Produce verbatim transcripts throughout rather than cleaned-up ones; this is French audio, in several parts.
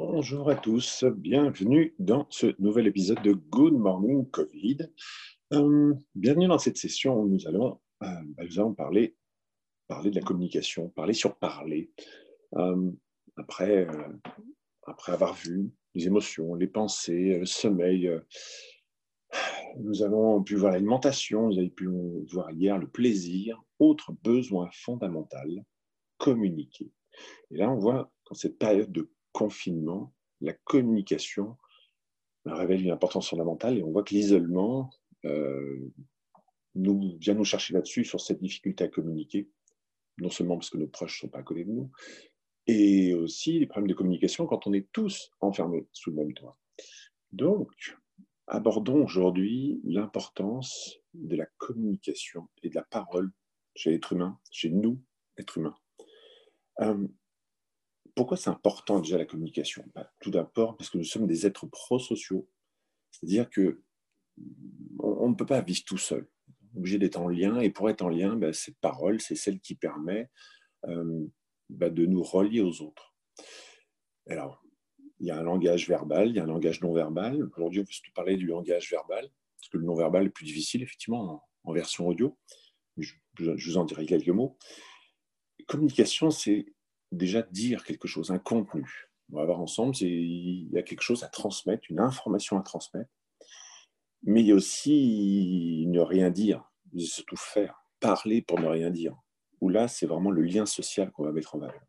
Bonjour à tous, bienvenue dans ce nouvel épisode de Good Morning Covid. Euh, bienvenue dans cette session où nous allons, euh, bah, nous allons parler, parler de la communication, parler sur parler. Euh, après, euh, après avoir vu les émotions, les pensées, le sommeil, euh, nous avons pu voir l'alimentation, vous avez pu voir hier le plaisir, autre besoin fondamental, communiquer. Et là, on voit qu'en cette période de confinement, la communication révèle une importance fondamentale et on voit que l'isolement euh, nous, vient nous chercher là-dessus, sur cette difficulté à communiquer, non seulement parce que nos proches ne sont pas à côté de nous, et aussi les problèmes de communication quand on est tous enfermés sous le même toit. Donc, abordons aujourd'hui l'importance de la communication et de la parole chez l'être humain, chez nous, êtres humains. Euh, pourquoi c'est important déjà la communication? Bah, tout d'abord parce que nous sommes des êtres prosociaux, c'est-à-dire que on ne peut pas vivre tout seul. On est obligé d'être en lien, et pour être en lien, ben, cette parole, c'est celle qui permet euh, ben, de nous relier aux autres. Alors, il y a un langage verbal, il y a un langage non verbal. Aujourd'hui, on va surtout parler du langage verbal, parce que le non verbal est plus difficile, effectivement, en, en version audio. Je, je vous en dirai quelques mots. Communication, c'est déjà dire quelque chose, un contenu. On va voir ensemble, il y a quelque chose à transmettre, une information à transmettre. Mais il y a aussi ne rien dire, surtout faire, parler pour ne rien dire, où là, c'est vraiment le lien social qu'on va mettre en valeur.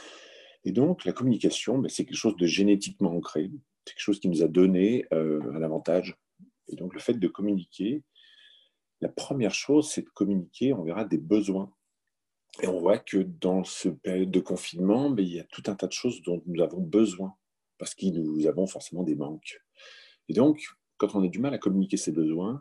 Et donc, la communication, ben, c'est quelque chose de génétiquement ancré, c'est quelque chose qui nous a donné euh, un avantage. Et donc, le fait de communiquer, la première chose, c'est de communiquer, on verra, des besoins. Et on voit que dans cette période de confinement, ben, il y a tout un tas de choses dont nous avons besoin, parce que nous avons forcément des manques. Et donc, quand on a du mal à communiquer ses besoins,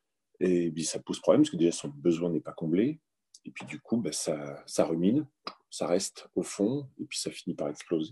et bien, ça pose problème, parce que déjà, son besoin n'est pas comblé. Et puis, du coup, ben, ça, ça rumine, ça reste au fond, et puis ça finit par exploser.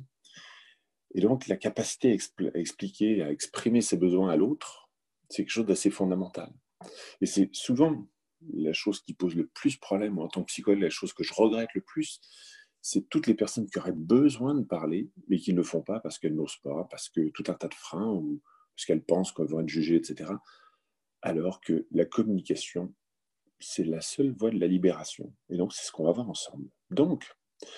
Et donc, la capacité à, expl- à expliquer, à exprimer ses besoins à l'autre, c'est quelque chose d'assez fondamental. Et c'est souvent la chose qui pose le plus problème, moi, en tant que psychologue, la chose que je regrette le plus, c'est toutes les personnes qui auraient besoin de parler, mais qui ne le font pas parce qu'elles n'osent pas, parce que tout un tas de freins, ou parce qu'elles pensent qu'elles vont être jugées, et cetera. Alors que la communication, c'est la seule voie de la libération. Et donc, c'est ce qu'on va voir ensemble. Donc,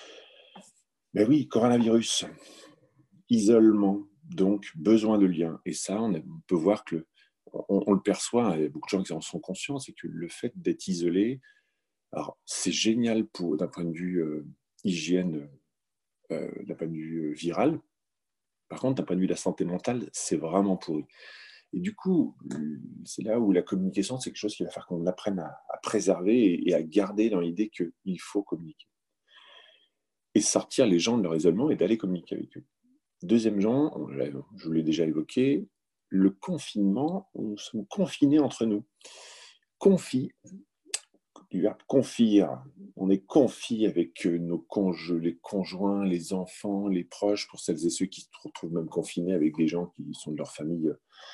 ben oui, coronavirus, isolement, donc besoin de lien. Et ça, on, a, on peut voir que, le, on, on le perçoit, il y a beaucoup de gens qui en sont conscients, c'est que le fait d'être isolé, alors c'est génial pour, d'un point de vue euh, hygiène, euh, d'un point de vue euh, viral. Par contre, d'un point de vue de la santé mentale, c'est vraiment pourri. Et du coup, c'est là où la communication, c'est quelque chose qu'il va falloir qu'on apprenne à, à préserver et, et à garder dans l'idée qu'il faut communiquer. Et sortir les gens de leur isolement et d'aller communiquer avec eux. Deuxième genre, je vous l'ai déjà évoqué, le confinement, nous sommes confinés entre nous. Confie, du verbe confire, on est confie avec nos conjoints, les conjoints, les enfants, les proches, pour celles et ceux qui se retrouvent même confinés avec des gens qui sont de leur famille,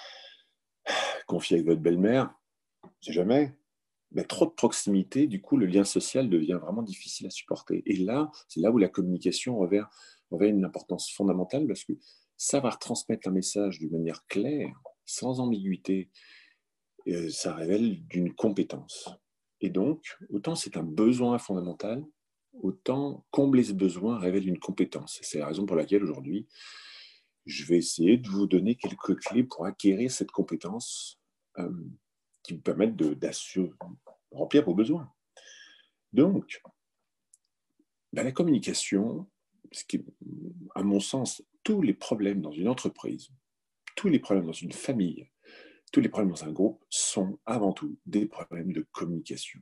confiés avec votre belle-mère, c'est jamais. Mais trop de proximité, du coup, le lien social devient vraiment difficile à supporter. Et là, c'est là où la communication revêt, revêt une importance fondamentale, parce que savoir transmettre un message d'une manière claire, sans ambiguïté, euh, ça révèle d'une compétence. Et donc, autant c'est un besoin fondamental, autant combler ce besoin révèle une compétence. Et c'est la raison pour laquelle aujourd'hui, je vais essayer de vous donner quelques clés pour acquérir cette compétence euh, qui vous permettent de, d'assurer, remplir vos besoins. Donc, ben, la communication, ce qui, à mon sens, tous les problèmes dans une entreprise, tous les problèmes dans une famille, tous les problèmes dans un groupe sont avant tout des problèmes de communication.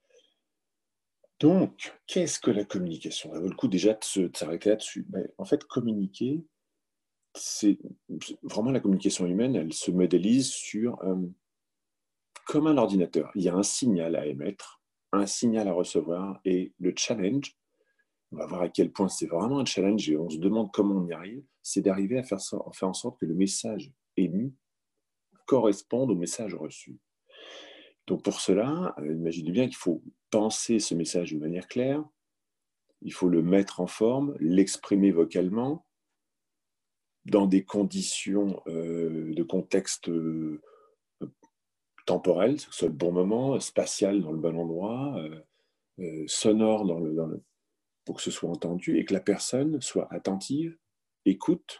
Donc, qu'est-ce que la communication? Ça vaut le coup déjà de, se, de s'arrêter là-dessus. Ben, en fait, communiquer, c'est vraiment la communication humaine, elle se modélise sur, euh, comme un ordinateur. Il y a un signal à émettre, un signal à recevoir, et le challenge, on va voir à quel point c'est vraiment un challenge et on se demande comment on y arrive, c'est d'arriver à faire, ça, à faire en sorte que le message émis corresponde au message reçu. Donc pour cela, imaginez bien qu'il faut penser ce message d'une manière claire, il faut le mettre en forme, l'exprimer vocalement, dans des conditions euh, de contexte euh, temporel, que ce soit le bon moment, spatial dans le bon endroit, euh, euh, sonore dans le, dans le, pour que ce soit entendu et que la personne soit attentive, écoute,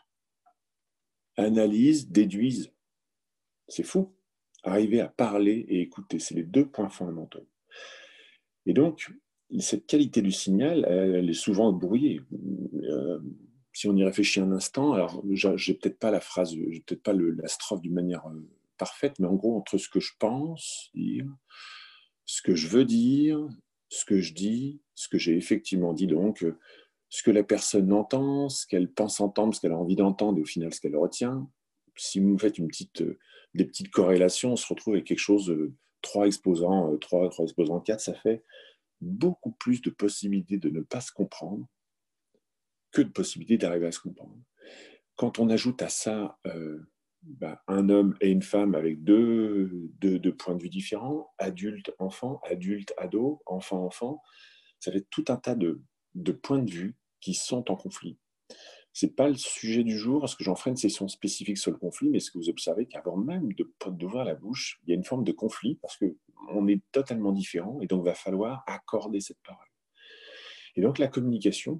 analyse, déduise. C'est fou. Arriver à parler et écouter, c'est les deux points fondamentaux. Et donc, cette qualité du signal, elle, elle est souvent brouillée. Euh, si on y réfléchit un instant, alors j'ai peut-être pas la phrase, j'ai peut-être pas le, la strophe d'une manière euh, parfaite, mais en gros, entre ce que je pense dire, ce que je veux dire, ce que je dis, ce que j'ai effectivement dit, donc euh, ce que la personne entend, ce qu'elle pense entendre, ce qu'elle a envie d'entendre et au final ce qu'elle retient. Si vous faites une petite, euh, des petites corrélations, on se retrouve avec quelque chose, euh, trois exposants, euh, trois, trois exposants quatre, ça fait beaucoup plus de possibilités de ne pas se comprendre que de possibilités d'arriver à se comprendre. Quand on ajoute à ça euh, bah, un homme et une femme avec deux, deux, deux points de vue différents, adulte, enfant, adulte, ado, enfant, enfant, ça fait tout un tas de, de points de vue qui sont en conflit. Ce n'est pas le sujet du jour, parce que j'en ferai une session spécifique sur le conflit, mais est-ce que vous observez qu'avant même de, d'ouvrir la bouche, il y a une forme de conflit, parce qu'on est totalement différents, et donc il va falloir accorder cette parole. Et donc la communication,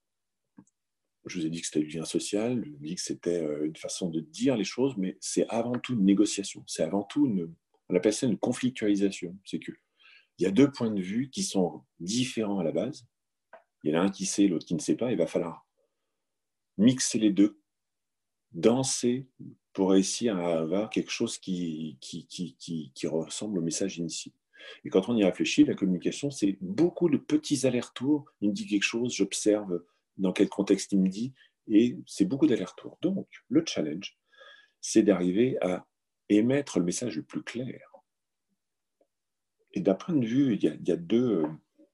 je vous ai dit que c'était du lien social, je vous ai dit que c'était une façon de dire les choses, mais c'est avant tout une négociation, c'est avant tout une, on appelle ça une conflictualisation, c'est qu'il y a deux points de vue qui sont différents à la base, il y en a un qui sait, l'autre qui ne sait pas, il va falloir mixer les deux, danser pour réussir à avoir quelque chose qui, qui, qui, qui, qui ressemble au message initial. Et quand on y réfléchit, la communication, c'est beaucoup de petits allers-retours. Il me dit quelque chose, j'observe dans quel contexte il me dit, et c'est beaucoup d'allers-retours. Donc, le challenge, c'est d'arriver à émettre le message le plus clair. Et d'un point de vue, il y a, il y a deux...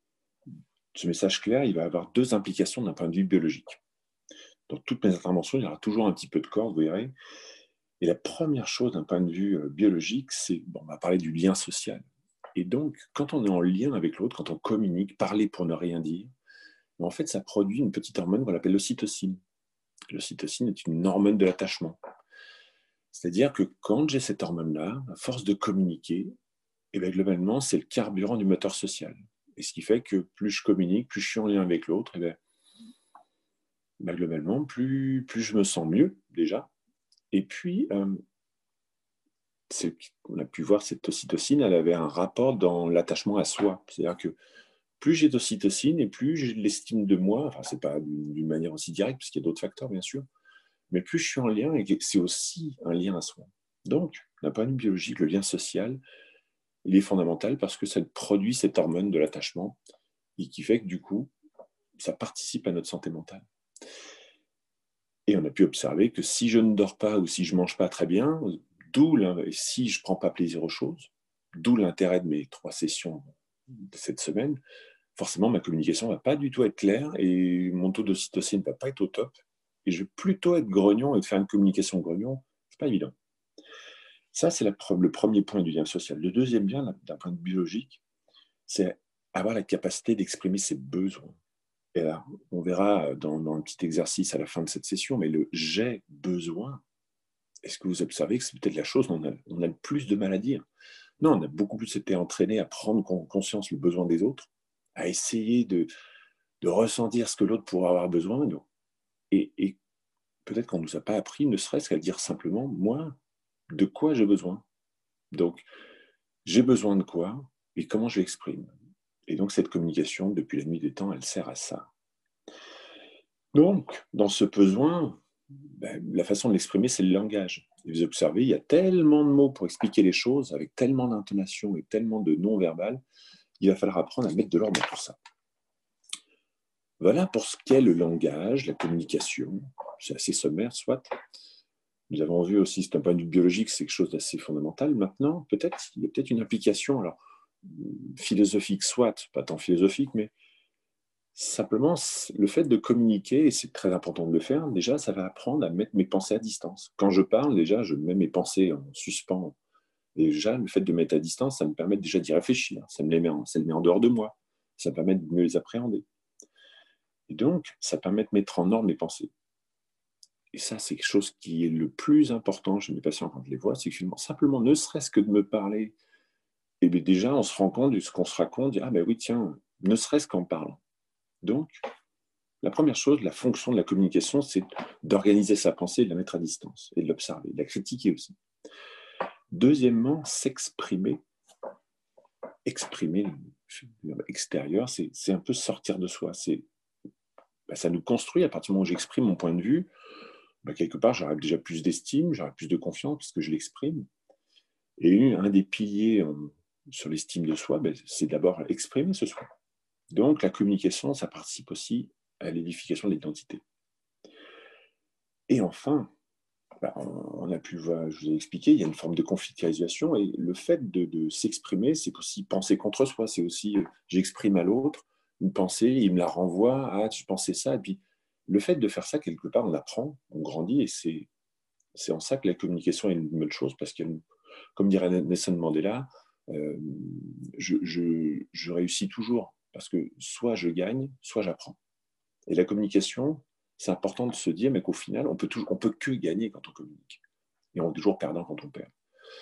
Ce message clair, il va avoir deux implications d'un point de vue biologique. Dans toutes mes interventions, il y aura toujours un petit peu de corps, vous verrez. Et la première chose d'un point de vue biologique, c'est, bon, on va parler du lien social. Et donc, quand on est en lien avec l'autre, quand on communique, parler pour ne rien dire, en fait, ça produit une petite hormone qu'on appelle l'ocytocine. L'ocytocine est une hormone de l'attachement. C'est-à-dire que quand j'ai cette hormone-là, à force de communiquer, eh bien, globalement, c'est le carburant du moteur social. Et ce qui fait que plus je communique, plus je suis en lien avec l'autre, eh bien, ben, globalement, plus, plus je me sens mieux, déjà. Et puis, euh, on a pu voir cette ocytocine, elle avait un rapport dans l'attachement à soi. C'est-à-dire que plus j'ai d'ocytocine et plus j'ai l'estime de moi, enfin, c'est pas d'une manière aussi directe, puisqu'il y a d'autres facteurs, bien sûr, mais plus je suis en lien, et c'est aussi un lien à soi. Donc, d'un point de vue biologique, le lien social, il est fondamental parce que ça produit cette hormone de l'attachement et qui fait que, du coup, ça participe à notre santé mentale. Et on a pu observer que si je ne dors pas ou si je ne mange pas très bien, d'où si je ne prends pas plaisir aux choses, d'où l'intérêt de mes trois sessions de cette semaine, forcément ma communication ne va pas du tout être claire et mon taux d'ocytocine ne va pas être au top. Et je vais plutôt être grognon et de faire une communication grognon, ce n'est pas évident. Ça, c'est la, le premier point du lien social. Le deuxième lien, d'un point de vue biologique, c'est avoir la capacité d'exprimer ses besoins. Et là, on verra dans, dans un petit exercice à la fin de cette session, mais le « j'ai besoin », est-ce que vous observez que c'est peut-être la chose dont on a, on a le plus de mal à dire? Non, on a beaucoup plus été entraîné à prendre conscience du besoin des autres, à essayer de, de ressentir ce que l'autre pourrait avoir besoin. Et, et peut-être qu'on ne nous a pas appris, ne serait-ce qu'à dire simplement « moi, de quoi j'ai besoin ?» Donc, j'ai besoin de quoi et comment je l'exprime. Et donc, cette communication, depuis la nuit des temps, elle sert à ça. Donc, dans ce besoin, ben, la façon de l'exprimer, c'est le langage. Et vous observez, il y a tellement de mots pour expliquer les choses, avec tellement d'intonation et tellement de non-verbal, il va falloir apprendre à mettre de l'ordre dans tout ça. Voilà pour ce qu'est le langage, la communication. C'est assez sommaire, soit. Nous avons vu aussi, c'est un point de vue biologique, c'est quelque chose d'assez fondamental. Maintenant, peut-être, il y a peut-être une application, alors, philosophique, soit, pas tant philosophique, mais simplement, le fait de communiquer, et c'est très important de le faire, déjà, ça va apprendre à mettre mes pensées à distance. Quand je parle, déjà, je mets mes pensées en suspens. Déjà, le fait de mettre à distance, ça me permet déjà d'y réfléchir. Ça me les met en, ça me met en dehors de moi. Ça me permet de mieux les appréhender. Et donc, ça permet de mettre en ordre mes pensées. et ça, c'est quelque chose qui est le plus important chez mes patients quand je les vois, c'est que finalement, simplement, ne serait-ce que de me parler, et bien déjà, on se rend compte de ce qu'on se raconte, dit, ah ben oui, tiens, ne serait-ce qu'en parlant. Donc, la première chose, la fonction de la communication, c'est d'organiser sa pensée, de la mettre à distance et de l'observer, de la critiquer aussi. Deuxièmement, s'exprimer. Exprimer, extérieur, c'est, c'est un peu sortir de soi. C'est, ben, ça nous construit. À partir du moment où j'exprime mon point de vue, ben, quelque part, j'aurai déjà plus d'estime, j'aurai plus de confiance parce que je l'exprime. Et un des piliers euh, sur l'estime de soi, ben, c'est d'abord exprimer ce soi. Donc, la communication, ça participe aussi à l'édification de l'identité. Et enfin, ben, on a pu voir, je vous ai expliqué, il y a une forme de conflictualisation et le fait de, de s'exprimer, c'est aussi penser contre soi, c'est aussi, euh, j'exprime à l'autre une pensée, il me la renvoie, ah, je pensais ça, et puis le fait de faire ça, quelque part, on apprend, on grandit, et c'est, c'est en ça que la communication est une bonne chose, parce que, comme dirait Nelson Mandela, euh, je, je, je réussis toujours, parce que soit je gagne, soit j'apprends. Et la communication, c'est important de se dire, mais qu'au final, on peut, toujours, on peut que gagner quand on communique. Et on est toujours perdant quand on perd.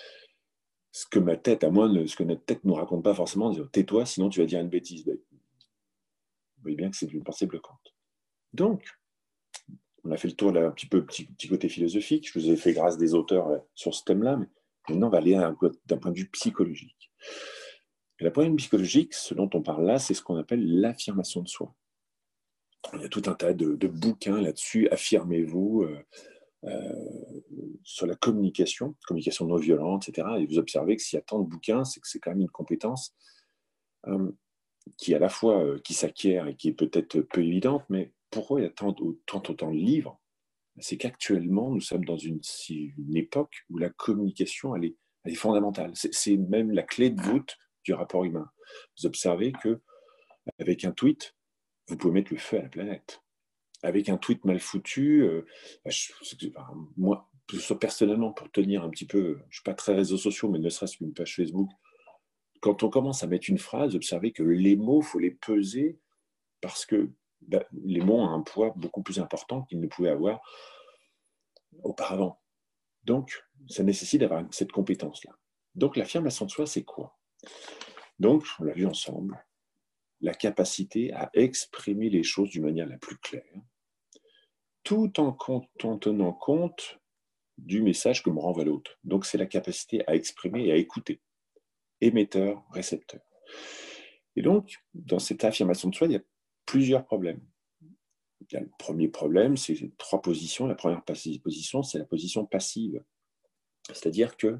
Ce que ma tête, à moi, ce que notre tête ne nous raconte pas forcément, dire tais-toi, sinon tu vas dire une bêtise. Vous voyez bien que c'est une pensée bloquante. Donc, on a fait le tour là, un petit peu, petit, petit côté philosophique. Je vous ai fait grâce des auteurs là, sur ce thème-là, mais maintenant, on va aller d'un point de vue psychologique. Et la point de vue psychologique, ce dont on parle là, c'est ce qu'on appelle l'affirmation de soi. Il y a tout un tas de, de bouquins là-dessus, affirmez-vous, euh, euh, sur la communication, communication non violente, et cetera. Et vous observez que s'il y a tant de bouquins, c'est que c'est quand même une compétence euh, qui à la fois euh, qui s'acquiert et qui est peut-être peu évidente, mais pourquoi il y a tant, tant autant de livres? C'est qu'actuellement, nous sommes dans une, une époque où la communication, elle est, elle est fondamentale. C'est, c'est même la clé de voûte du rapport humain. Vous observez qu'avec un tweet, vous pouvez mettre le feu à la planète. Avec un tweet mal foutu, euh, je, enfin, moi, personnellement, pour tenir un petit peu, je ne suis pas très réseaux sociaux, mais ne serait-ce qu'une page Facebook, quand on commence à mettre une phrase, observez que les mots, il faut les peser parce que bah, les mots ont un poids beaucoup plus important qu'ils ne pouvaient avoir auparavant. Donc, ça nécessite d'avoir cette compétence-là. Donc, l'affirmation de soi, c'est quoi? Donc, on l'a vu ensemble, la capacité à exprimer les choses d'une manière la plus claire, tout en, compte, en tenant compte du message que me renvoie l'autre. Donc, c'est la capacité à exprimer et à écouter. Émetteur, récepteur. Et donc, dans cette affirmation de soi, il y a plusieurs problèmes. Il y a le premier problème, c'est trois positions. La première position, c'est la position passive. C'est-à-dire que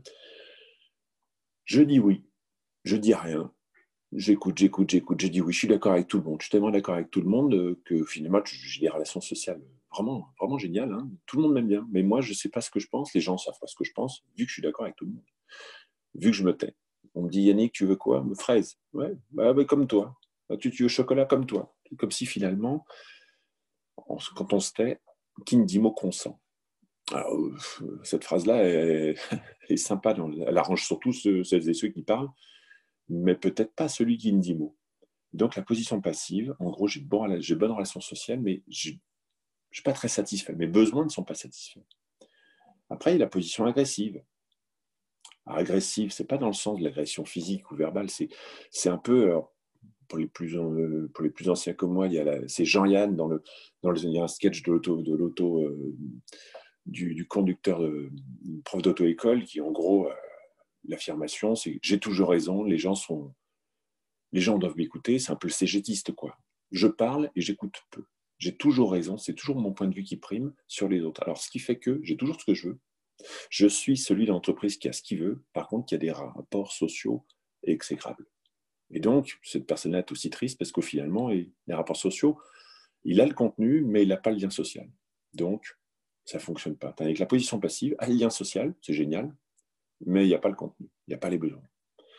je dis oui, je dis rien, j'écoute, j'écoute, j'écoute, je dis oui, je suis d'accord avec tout le monde. Je suis tellement d'accord avec tout le monde que finalement, j'ai des relations sociales vraiment, vraiment géniales. Hein. Tout le monde m'aime bien. Mais moi, je ne sais pas ce que je pense. Les gens ne savent pas ce que je pense, vu que je suis d'accord avec tout le monde. Vu que je me tais. On me dit, Yannick, tu veux quoi? Fraise. Ouais, bah, bah, comme toi. Tu, tu veux chocolat comme toi. Comme si finalement, on, quand on se tait, qui ne dit mot consent. Alors, cette phrase-là est, est sympa. Elle arrange surtout ceux, celles et ceux qui parlent, mais peut-être pas celui qui ne dit mot. Donc, la position passive, en gros, j'ai bon, j'ai bonne relation sociale, mais je ne suis pas très satisfait. Mes besoins ne sont pas satisfaits. Après, il y a la position agressive. Alors, agressive, ce n'est pas dans le sens de l'agression physique ou verbale, c'est, c'est un peu, alors, pour, les plus, euh, pour les plus anciens comme moi, il y a la, c'est Jean-Yann dans le, dans le, il y a un sketch de l'auto, de l'auto euh, du, du conducteur, de, prof d'auto-école, qui en gros, euh, l'affirmation, c'est j'ai toujours raison, les gens sont, les gens doivent m'écouter, c'est un peu le cégétiste, quoi. Je parle et j'écoute peu. J'ai toujours raison, c'est toujours mon point de vue qui prime sur les autres. Alors, ce qui fait que j'ai toujours ce que je veux. Je suis celui de l'entreprise qui a ce qu'il veut, par contre, qui a des rapports sociaux exécrables. Et donc, cette personne-là est aussi triste parce qu'au finalement, les rapports sociaux, il a le contenu, mais il n'a pas le lien social. Donc, ça ne fonctionne pas. Avec la position passive, ah, le lien social, c'est génial, mais il n'y a pas le contenu, il n'y a pas les besoins.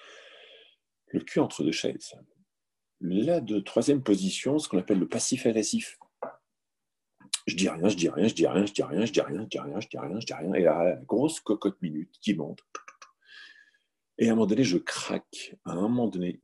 Le cul entre deux chaises. La de troisième position, ce qu'on appelle le passif-agressif. Je dis rien, je dis rien, je dis rien, je dis rien, je dis rien, je dis rien, je dis rien, je dis rien. Et là, la grosse cocotte minute qui monte. Et à un moment donné, je craque, à un moment donné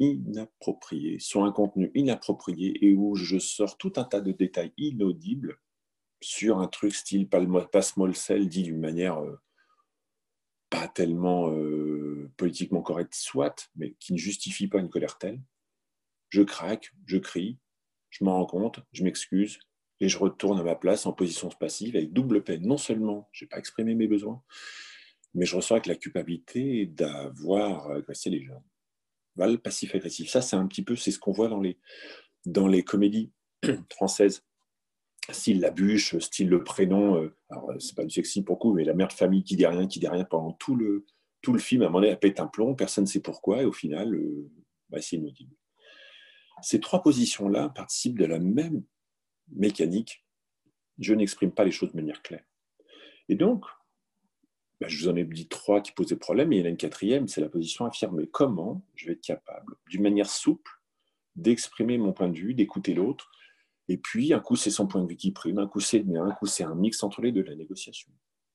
inapproprié, sur un contenu inapproprié et où je sors tout un tas de détails inaudibles sur un truc style passe-moi le sel, dit d'une manière euh, pas tellement euh, politiquement correcte, soit, mais qui ne justifie pas une colère telle, je craque, je crie, je m'en rends compte, je m'excuse, et je retourne à ma place en position passive avec double peine. Non seulement je n'ai pas exprimé mes besoins, mais je ressens avec la culpabilité d'avoir agressé les gens. Voilà le passif-agressif. Ça, c'est un petit peu, c'est ce qu'on voit dans les, dans les comédies françaises. Style la bûche, style le prénom, euh, alors c'est pas du sexy pour coup, mais la mère de famille qui dit rien, qui dit rien pendant tout le, tout le film, à un moment donné, elle pète un plomb, personne ne sait pourquoi, et au final, euh, bah, c'est inaudible. Ces trois positions-là participent de la même mécanique. Je n'exprime pas les choses de manière claire. Et donc, bah, je vous en ai dit trois qui posaient problème, et il y en a une quatrième, c'est la position affirmée. Comment je vais être capable, d'une manière souple, d'exprimer mon point de vue, d'écouter l'autre, et puis un coup c'est son point de vue qui prime, un coup c'est le mien, un coup c'est un mix entre les deux, la négociation.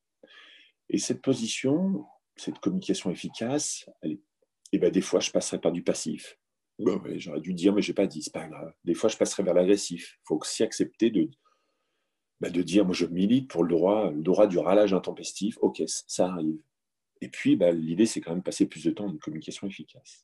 Et cette position, cette communication efficace, elle est... et ben, des fois je passerai par du passif. Bon, ouais, j'aurais dû dire, mais je n'ai pas dit, c'est pas grave. Des fois je passerai vers l'agressif. Il faut aussi accepter de, ben, de dire, moi je milite pour le droit, le droit du râlage intempestif, ok, ça arrive. Et puis ben, l'idée c'est quand même passer plus de temps dans une communication efficace.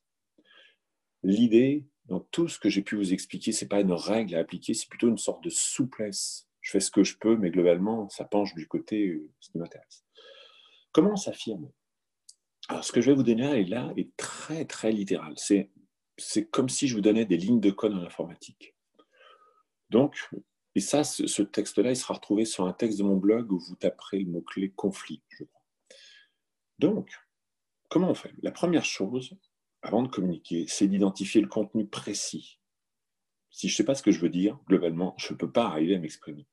L'idée, dans tout ce que j'ai pu vous expliquer, ce n'est pas une règle à appliquer, c'est plutôt une sorte de souplesse. Je fais ce que je peux, mais globalement, ça penche du côté euh, ce qui m'intéresse. Comment on s'affirme? Alors, ce que je vais vous donner là est très, très littéral. C'est, c'est comme si je vous donnais des lignes de code en informatique. Donc, et ça, ce, ce texte-là, il sera retrouvé sur un texte de mon blog où vous taperez le mot-clé conflit, je crois. Donc, comment on fait? La première chose, avant de communiquer, c'est d'identifier le contenu précis. Si je ne sais pas ce que je veux dire, globalement, je ne peux pas arriver à m'exprimer.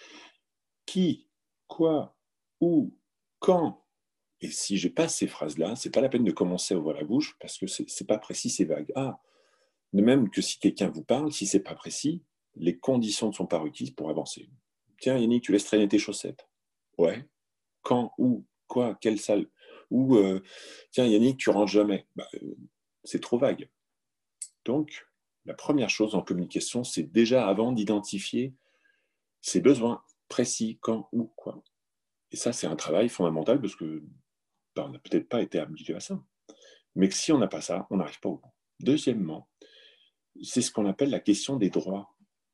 Qui, quoi, où, quand. Et si je n'ai pas ces phrases-là, ce n'est pas la peine de commencer à ouvrir la bouche parce que ce n'est pas précis, c'est vague. Ah, de même que si quelqu'un vous parle, si ce n'est pas précis, les conditions ne sont pas requises pour avancer. Tiens, Yannick, tu laisses traîner tes chaussettes. Ouais. Quand, où, quoi, quelle salle? Ou, euh, tiens, Yannick, tu rentres jamais. Bah, euh, c'est trop vague. Donc, la première chose en communication, c'est déjà avant d'identifier ses besoins précis, quand, où, quoi. Et ça, c'est un travail fondamental parce que ben, on n'a peut-être pas été habitué à ça. Mais que si on n'a pas ça, on n'arrive pas au bout. Deuxièmement, c'est ce qu'on appelle la question des droits.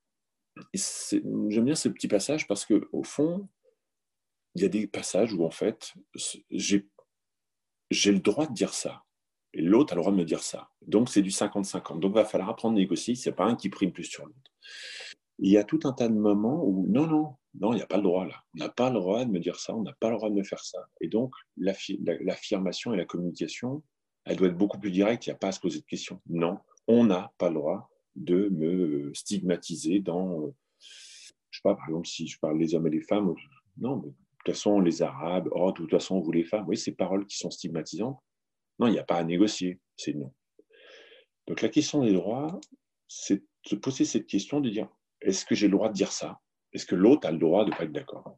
Et j'aime bien ce petit passage parce qu'au fond, il y a des passages où en fait, j'ai, j'ai le droit de dire ça. Et l'autre a le droit de me dire ça. Donc, c'est du cinquante cinquante. Donc, il va falloir apprendre à négocier. Ce n'est pas un qui prime plus sur l'autre. Il y a tout un tas de moments où, non, non, non, il n'y a pas le droit là. On n'a pas le droit de me dire ça, on n'a pas le droit de me faire ça. Et donc, l'affirmation et la communication, elle doit être beaucoup plus directe, il n'y a pas à se poser de questions. Non, on n'a pas le droit de me stigmatiser dans, je ne sais pas, par exemple, si je parle des hommes et des femmes, non, mais de toute façon, les Arabes, oh, de toute façon, vous les femmes, oui, ces paroles qui sont stigmatisantes, non, il n'y a pas à négocier, c'est non. Donc la question des droits, c'est de se poser cette question de dire, est-ce que j'ai le droit de dire ça? Est-ce que l'autre a le droit de ne pas être d'accord?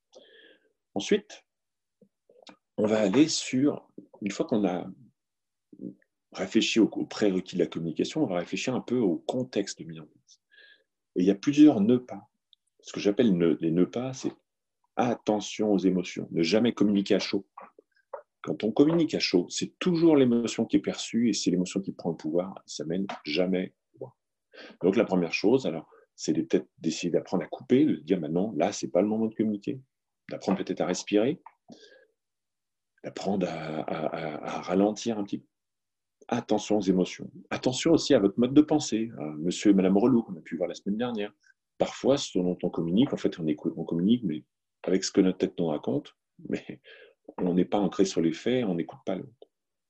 Ensuite, on va aller sur, une fois qu'on a réfléchi aux prérequis de la communication, on va réfléchir un peu au contexte de mise en place. Et il y a plusieurs nœuds pas. Ce que j'appelle les nœuds pas, c'est attention aux émotions, ne jamais communiquer à chaud. Quand on communique à chaud, c'est toujours l'émotion qui est perçue et c'est l'émotion qui prend le pouvoir, ça mène jamais loin. Donc la première chose, alors, c'est peut-être d'essayer d'apprendre à couper, de dire maintenant, là, ce n'est pas le moment de communiquer, d'apprendre peut-être à respirer, d'apprendre à, à, à, à ralentir un petit peu. Attention aux émotions. Attention aussi à votre mode de pensée, à monsieur et madame Relou, qu'on a pu voir la semaine dernière. Parfois, ce dont on communique, en fait, on, écoute, on communique, mais avec ce que notre tête nous raconte, mais on n'est pas ancré sur les faits, on n'écoute pas l'autre.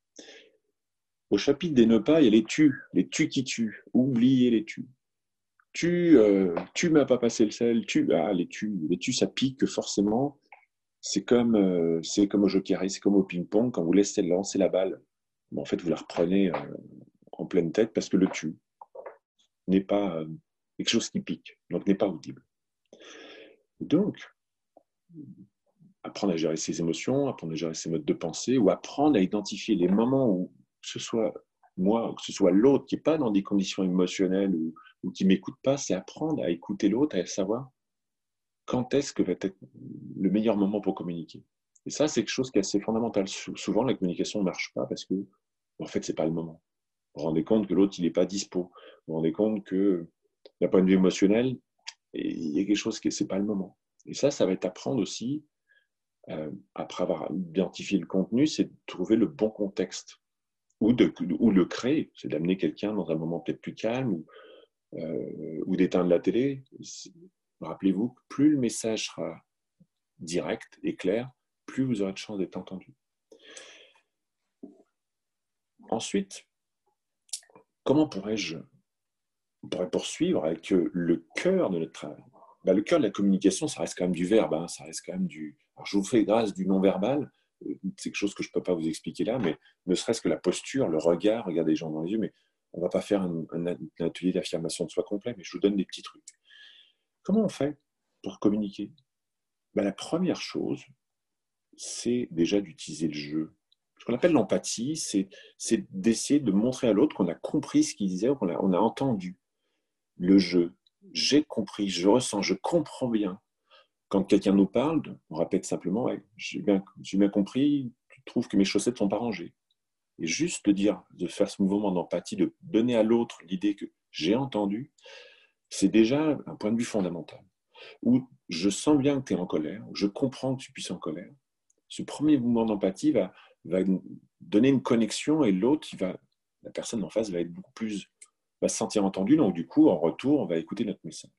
Au chapitre des ne pas, il y a les tu, les tu qui tuent. Oubliez les tu. Tu, euh, tu m'as pas passé le sel, tu, ah, les tu, les tu, ça pique forcément. C'est comme, euh, c'est comme au jockey, c'est comme au ping-pong, quand vous laissez lancer la balle, bon, en fait, vous la reprenez euh, en pleine tête parce que le tu n'est pas euh, quelque chose qui pique, donc n'est pas audible. Donc, apprendre à gérer ses émotions, apprendre à gérer ses modes de pensée, ou apprendre à identifier les moments où, que ce soit moi, ou que ce soit l'autre qui n'est pas dans des conditions émotionnelles ou, ou qui ne m'écoute pas, c'est apprendre à écouter l'autre, à savoir quand est-ce que va être le meilleur moment pour communiquer. Et ça, c'est quelque chose qui est assez fondamental. Souvent, la communication ne marche pas parce que, en fait, ce n'est pas le moment. Vous vous rendez compte que l'autre, il n'est pas dispo. Vous vous rendez compte que, d'un point de vue émotionnel, il y a quelque chose qui n'est pas le moment. Et ça, ça va être apprendre aussi, euh, après avoir identifié le contenu, c'est de trouver le bon contexte ou, de, ou le créer. C'est d'amener quelqu'un dans un moment peut-être plus calme ou, euh, ou d'éteindre la télé. Rappelez-vous, plus le message sera direct et clair, plus vous aurez de chances d'être entendu. Ensuite, comment pourrais-je on pourrait poursuivre avec le cœur de notre travail? Ben, le cœur de la communication, ça reste quand même du verbe, hein, ça reste quand même du... Alors, je vous fais grâce du non-verbal, c'est quelque chose que je ne peux pas vous expliquer là, mais ne serait-ce que la posture, le regard, regarder les gens dans les yeux, mais on ne va pas faire un, un, un atelier d'affirmation de soi complet, mais je vous donne des petits trucs. Comment on fait pour communiquer? Ben, la première chose, c'est déjà d'utiliser le jeu. Ce qu'on appelle l'empathie, c'est, c'est d'essayer de montrer à l'autre qu'on a compris ce qu'il disait, qu'on a, on a entendu. Le jeu, j'ai compris, je ressens, je comprends bien. Quand quelqu'un nous parle, on répète simplement, ouais, j'ai bien, j'ai bien compris, tu trouves que mes chaussettes ne sont pas rangées. Et juste de dire, de faire ce mouvement d'empathie, de donner à l'autre l'idée que j'ai entendu, c'est déjà un point de vue fondamental. Où je sens bien que tu es en colère, je comprends que tu puisses en colère. Ce premier mouvement d'empathie va, va donner une connexion et l'autre, il va, la personne en face va être beaucoup plus, va se sentir entendue. Donc du coup, en retour, on va écouter notre message.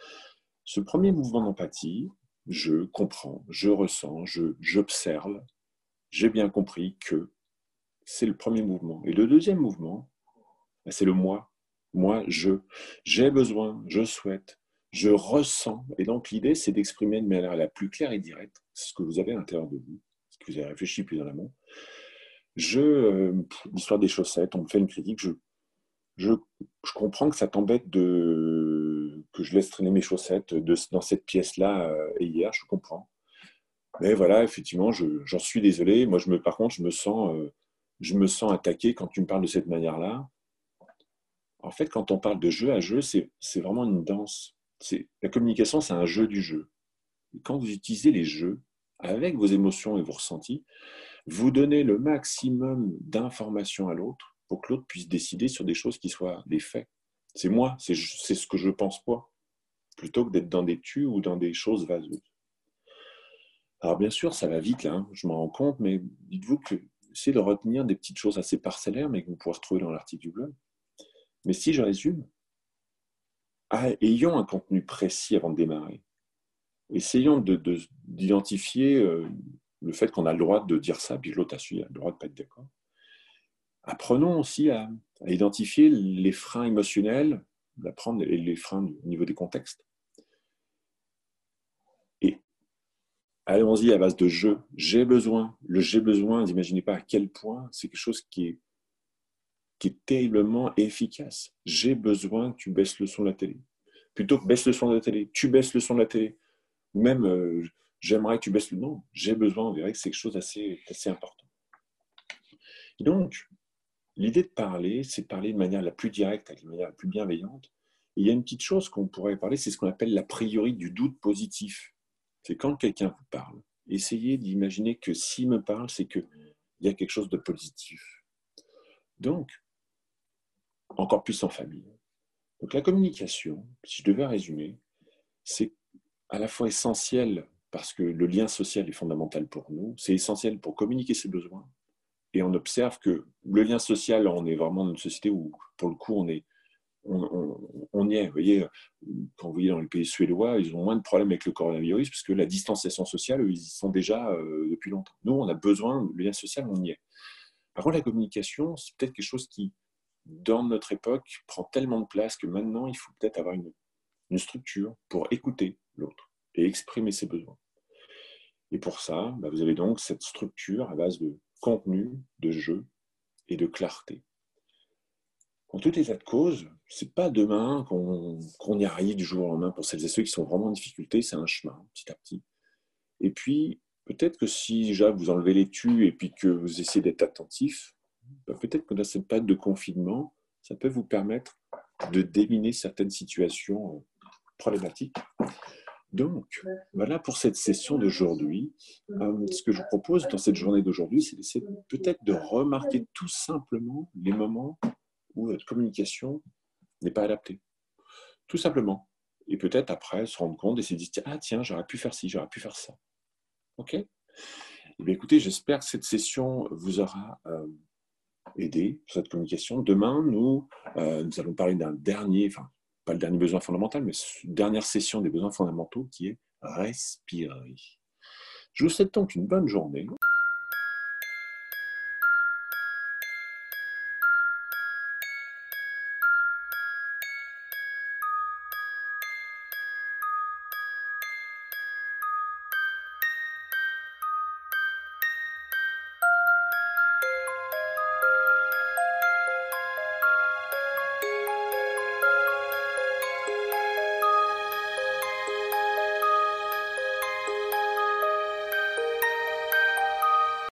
Ce premier mouvement d'empathie, je comprends, je ressens, je, j'observe, j'ai bien compris que c'est le premier mouvement. Et le deuxième mouvement, c'est le moi. Moi, je. J'ai besoin, je souhaite, je ressens. Et donc l'idée, c'est d'exprimer de manière la plus claire et directe ce que vous avez à l'intérieur de vous, ce que vous avez réfléchi plus en amont. Je, euh, l'histoire des chaussettes, on me fait une critique, je, je, je comprends que ça t'embête de, que je laisse traîner mes chaussettes de, dans cette pièce-là euh, et hier, je comprends. Mais voilà, effectivement, je, j'en suis désolé. Moi, je me, par contre, je me sens, euh, je me sens attaqué quand tu me parles de cette manière-là. En fait, quand on parle de jeu à jeu, c'est, c'est vraiment une danse. C'est, la communication, c'est un jeu du jeu. Et quand vous utilisez les jeux avec vos émotions et vos ressentis, vous donnez le maximum d'informations à l'autre pour que l'autre puisse décider sur des choses qui soient des faits. C'est moi, c'est, c'est ce que je pense pas, plutôt que d'être dans des tu ou dans des choses vaseuses. Alors bien sûr, ça va vite là, hein, je m'en rends compte, mais dites-vous que essayez de retenir des petites choses assez parcellaires, mais que vous pourrez retrouver dans l'article du blog. Mais si je résume, ayons un contenu précis avant de démarrer. Essayons de, de, d'identifier euh, le fait qu'on a le droit de dire ça, puis l'autre a le droit de ne pas être d'accord. Apprenons aussi à, à identifier les freins émotionnels, d'apprendre les, les freins au niveau des contextes. Et allons-y à base de jeu. J'ai besoin. Le j'ai besoin, vous n'imaginez pas à quel point c'est quelque chose qui est, qui est terriblement efficace. J'ai besoin que tu baisses le son de la télé. Plutôt que baisse le son de la télé, tu baisses le son de la télé. Même, euh, j'aimerais que tu baisses le nom. J'ai besoin, on verrait que c'est quelque chose d'assez, assez important. Et donc, l'idée de parler, c'est de parler de manière la plus directe, de manière la plus bienveillante. Et il y a une petite chose qu'on pourrait parler, c'est ce qu'on appelle l'a priori du doute positif. C'est quand quelqu'un vous parle, essayez d'imaginer que s'il me parle, c'est qu'il y a quelque chose de positif. Donc, encore plus en famille. Donc la communication, si je devais résumer, c'est à la fois essentiel parce que le lien social est fondamental pour nous, c'est essentiel pour communiquer ses besoins. Et on observe que le lien social, on est vraiment dans une société où, pour le coup, on, est, on, on, on y est. Vous voyez, quand vous voyez dans les pays suédois, ils ont moins de problèmes avec le coronavirus parce que la distanciation sociale, eux, ils y sont déjà euh, depuis longtemps. Nous, on a besoin, le lien social, on y est. Par contre, la communication, c'est peut-être quelque chose qui, dans notre époque, prend tellement de place que maintenant, il faut peut-être avoir une, une structure pour écouter l'autre et exprimer ses besoins. Et pour ça, bah, vous avez donc cette structure à base de contenu, de jeu et de clarté. En tout état de cause, c'est pas demain qu'on, qu'on y arrive du jour au lendemain pour celles et ceux qui sont vraiment en difficulté, c'est un chemin, petit à petit. Et puis, peut-être que si déjà vous enlevez les tus et puis que vous essayez d'être attentif, bah, peut-être que dans cette période de confinement, ça peut vous permettre de déminer certaines situations problématiques. Donc, voilà pour cette session d'aujourd'hui. Euh, ce que je vous propose dans cette journée d'aujourd'hui, c'est d'essayer peut-être de remarquer tout simplement les moments où votre communication n'est pas adaptée. Tout simplement. Et peut-être après se rendre compte et se dire, ah tiens, j'aurais pu faire ci, j'aurais pu faire ça. OK? Eh bien, écoutez, j'espère que cette session vous aura euh, aidé pour cette communication. Demain, nous, euh, nous allons parler d'un dernier, enfin, pas le dernier besoin fondamental, mais une dernière session des besoins fondamentaux qui est respirer. Je vous souhaite donc une bonne journée.